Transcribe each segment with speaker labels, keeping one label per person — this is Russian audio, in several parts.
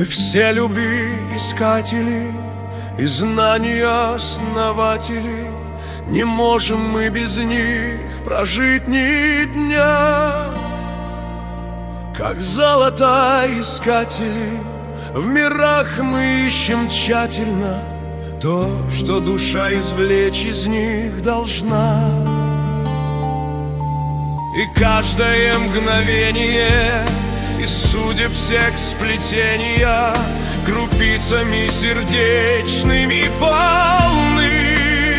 Speaker 1: Мы все любви искатели и знания основатели. Не можем мы без них прожить ни дня. Как золотоискатели в мирах мы ищем тщательно то, что душа извлечь из них должна. И каждое мгновение из судеб всех сплетения крупицами сердечными полны.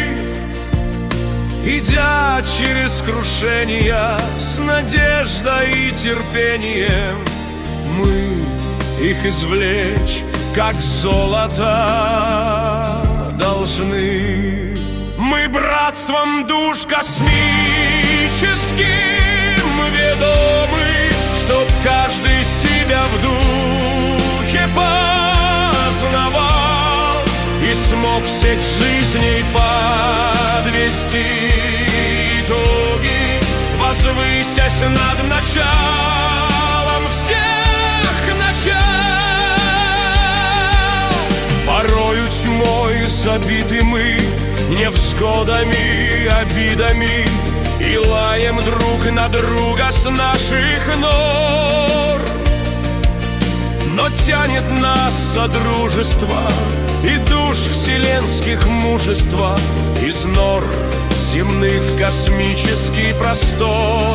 Speaker 1: Идя через крушения с надеждой и терпением, мы их извлечь, как золото, должны. Мы братством душ космическим ведомы, чтоб каждый себя в духе познавал и смог всех жизней подвести итоги, возвысясь над началом всех начал. Порою тьмой забиты мы невзгодами, обидами, и лаем друг на друга с наших нор. Но тянет нас содружество и душ вселенских мужества из нор земных в космический простор.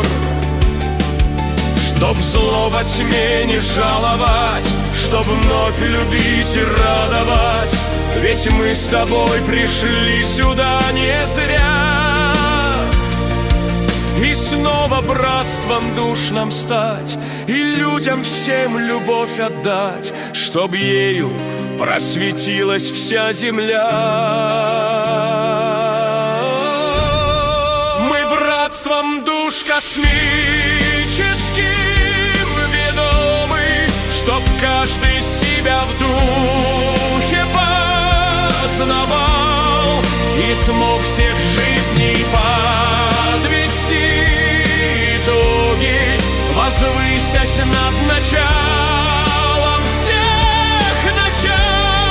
Speaker 1: Чтоб зло во тьме не жаловать, чтоб вновь любить и радовать, ведь мы с тобой пришли сюда не зря. И снова братством душ нам стать, и людям всем любовь отдать, чтоб ею просветилась вся земля. Мы братством душ космическим ведомы, чтоб каждый себя в духе познавал и смог всех жизней подвести итоги, возвысясь над началом всех начал.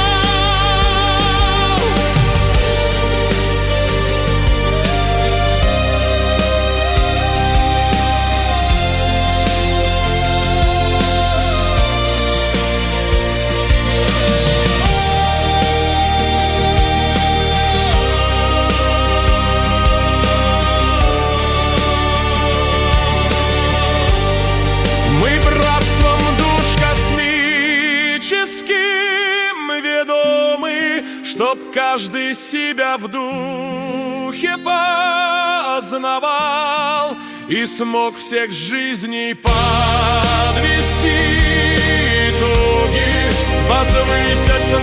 Speaker 1: Мы братством душ космическим ведомы, чтоб каждый себя в духе познавал и смог всех жизней подвести итоги, возвысясь